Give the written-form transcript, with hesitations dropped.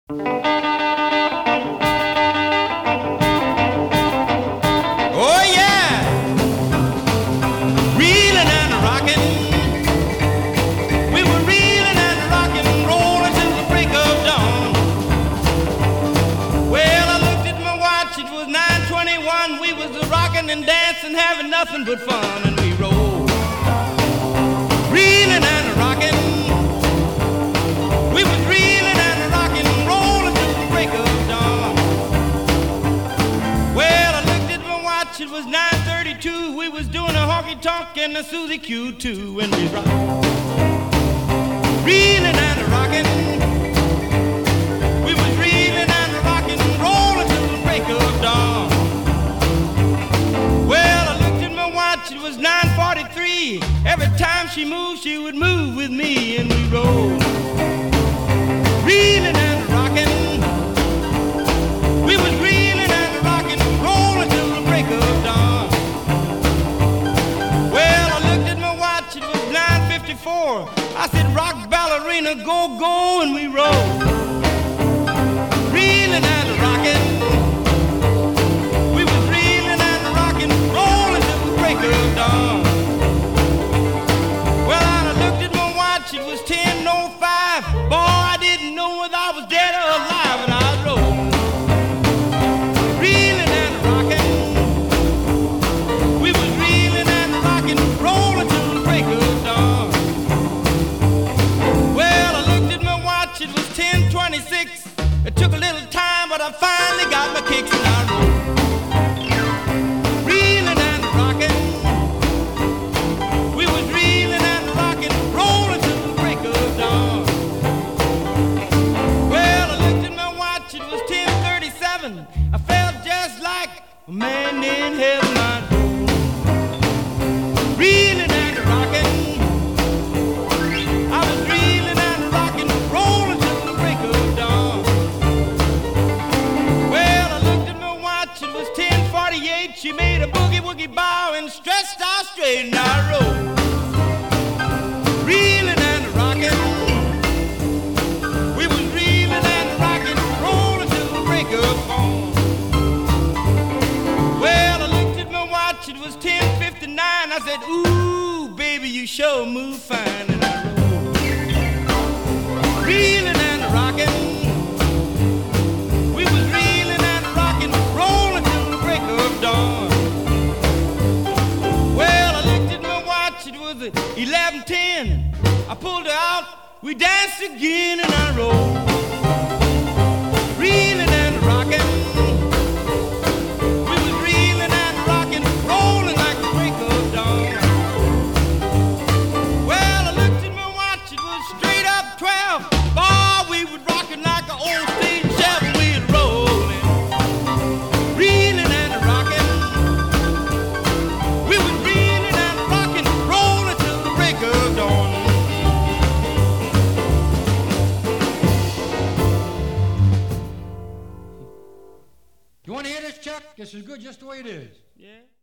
Oh yeah, reeling and rocking. We were reeling and rocking, rolling till the break of dawn. Well, I looked at my watch; it was 9:21. We was rocking and dancing, having nothing but fun, and we rolled, reeling and rocking. We was reeling and rocking, rolling till the break of dawn. Well, I looked at my watch; it was 9:32. We was doing a honky tonk and a Susie Q too, when we rocked, reeling and rocking. We was reeling and rocking, rolling till the break of dawn. Well, I looked at my watch; it was 9:43. Every time she moved, she would move with me, and we rolled, reeling and rocking. We was reeling and rocking, rolling till the break of dawn. Well, I looked at my watch; it was 9:54. I said, rock, ballerina, go, go, and we rolled, reeling and rocking. We was reeling and rocking, rolling till the break of dawn. Well, I looked at my watch; it was 10:05. Boy, I didn't know whether I was dead or alive, and I rolled, reeling and rocking. We was reeling and rocking, rolling till the break of dawn. Well, I looked at my watch; it was 10:26. It took a little time, but I finally got my kicks, and I rolled, reeling and rocking. We was reeling and rocking, rolling till the break of dawn. Well, I looked at my watch; it was 10:37. I felt just like a man in heaven. I rolled, reeling and rocking. I was reeling and rocking, rolling till the break of dawn. Well, I looked at my watch; it was 10:48. She made a boogie-woogie bow and stretched out straight, and I rolled, reeling and rocking. We was reeling and rocking, rolling till the break of dawn. Well, I looked at my watch; it was 10:59. I said, ooh, baby, you sure move fine, and I rolled, reeling and rocking. We was reeling and rocking, rolling till the break of dawn. Well, I looked at my watch; it was 11:10. I pulled her out, we danced again, and I rolled, reeling and rocking. We was reeling and rocking, rolling like the break of dawn. Well, I looked at my watch; it was straight up 12. Boy, we was rocking like an old stage Chevy. We was rolling, reeling and rocking. We was reeling and rocking, rolling till the break of dawn. You want to hear this, Chuck? This is good just the way it is. Yeah.